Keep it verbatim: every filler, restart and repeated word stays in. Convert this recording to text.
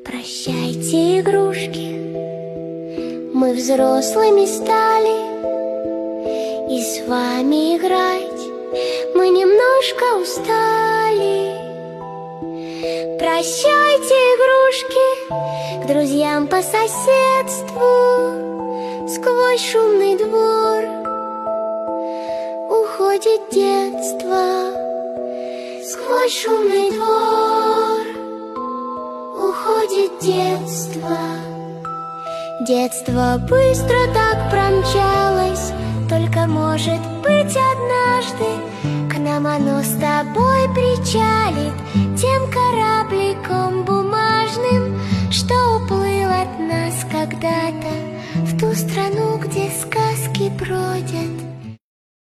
Прощайте, игрушки, мы взрослыми стали, и с вами играть мы немножко устали. Прощайте, игрушки, к друзьям по соседству, сквозь шумный двор уходит детство. Сквозь шумный двор уходит детство. Детство быстро так промчалось, только, может быть, однажды к нам оно с тобой причалит тем корабликом бумажным, что уплыл от нас когда-то в ту страну, где сказки бродят.